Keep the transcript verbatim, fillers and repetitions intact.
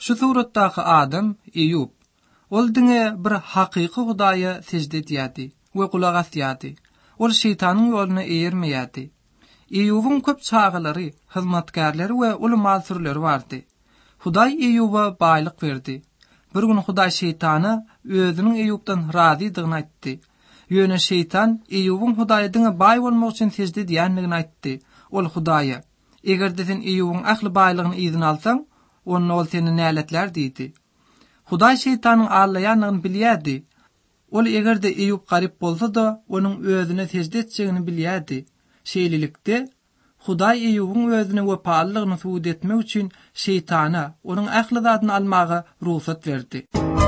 Şu suratdaky adam Eyyub. Ol diňe bir hakyky Hudaýa secde etýärdi we kulak asýardy. Ol şeytanyň ýoluna eýermeýärdi. Eyyubyň köp çağalary, hyzmatkarlary we ulama sürleri bardy. Hudaý Eyyuba baýlyk berdi. Bir gün Hudaý şeytana özüniň Eyyubdan razydygyny aýtdy. Ýöne şeytan Eyyubyň Hudaýydyňa baý bolmak üçin secde edýändigini aýtdy. Ol Hudaýa: "Egerde sen Eyyubyň akly baýlygyny izin alsaň, onu ol seni näletler?" diýdi. Hudaý şeytanyň allaýanyny bilýärdi. Ol egerde Eyyub garyp bolsa da, onuň özüne secde etjegini bilýärdi. Şeýlelikde Hudaý Eyyubyň özüne wepalylygyny subut etmek üçin şeytana onuň akly zadyny almagy ruhsat berdi.